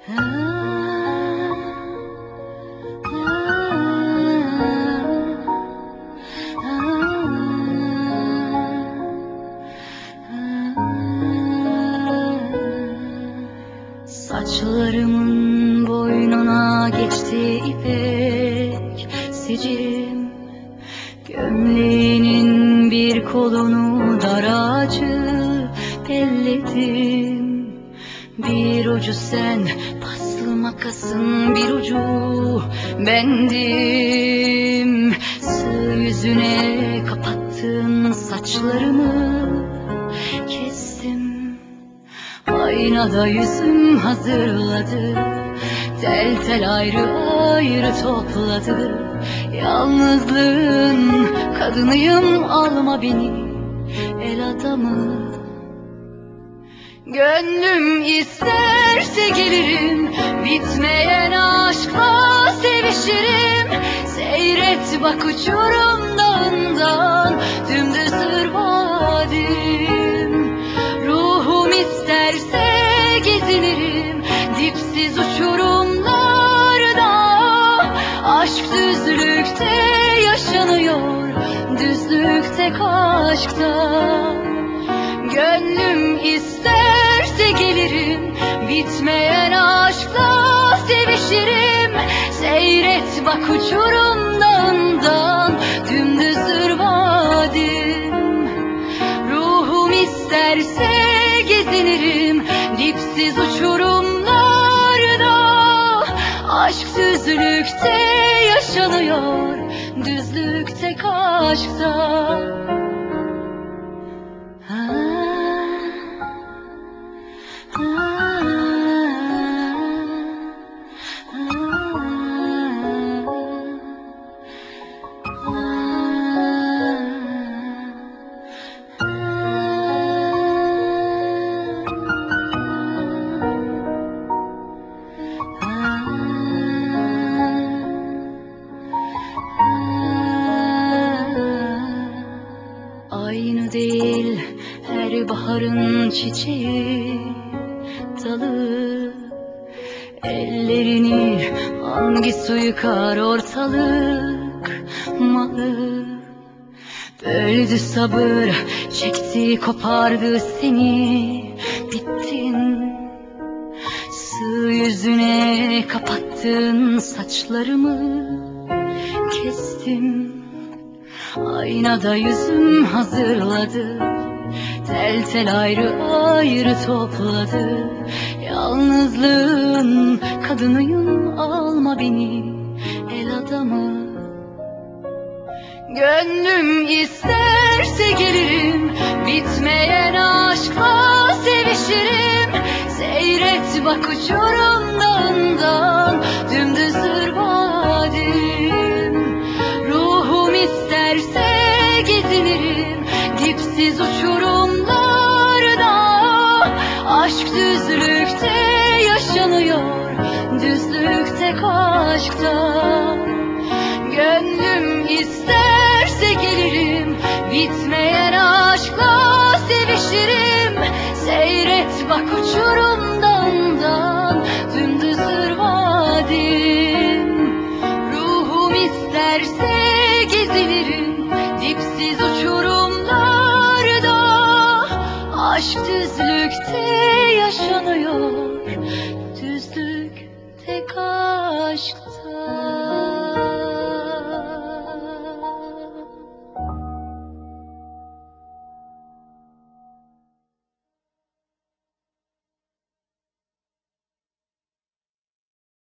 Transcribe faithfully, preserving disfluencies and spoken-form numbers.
Saçlarımın boynuna geçti ipek sicim, gömleğinin bir kolunu daracı belledim. Bir ucu sen, paslı makasın bir ucu bendim. Sığ yüzüne kapattın saçlarımı kestim. Aynada yüzüm hazırladı, tel tel ayrı ayrı topladı. Yalnızlığın kadınıyım, alma beni el adamı. Gönlüm isterse gelirim, bitmeyen aşkla sevişirim. Seyret bak uçurum dağından, dümdüzdür vadim. Ruhum isterse gezinirim, dipsiz uçurumlarda. Aşk düzlükte yaşanıyor, düzlük tek aşkta. Gönlüm isterse gelirim, bitmeyen aşkla sevişirim. Seyret bak uçurum dağından, dümdüzdür vadim. Ruhum isterse gezinirim, dipsiz uçurumlarda. Aşk düzlükte yaşanıyor, düzlük tek aşkta. Aynı değil her baharın çiçeği dalı. Ellerini hangi su yıkar ortalık malı. Böldü sabır, çekti kopardı seni, bittin. Sığ yüzüne kapattın saçlarımı kestim. Aynada yüzüm hazırladı, tel tel ayrı ayrı topladı. Yalnızlığın kadınıyım, alma beni el adamı. Gönlüm isterse gelirim, bitmeyen aşkla sevişirim. Seyret bak uçurum dağından, dümdüzdür vadim. Ruhum isterse gezinirim, dipsiz uçurumlarda. Aşk düzlükte yaşanıyor, düzlük tek aşkta. Gönlüm isterse gelirim, bitmeyen aşkla sevişirim. Seyret bak uçurum dağından, dümdüzdür vadim. Ruhum isterse gezinirim, dipsiz uçurumlarda. Aşk düzlükte yaşanıyor, düzlük tek aşkta.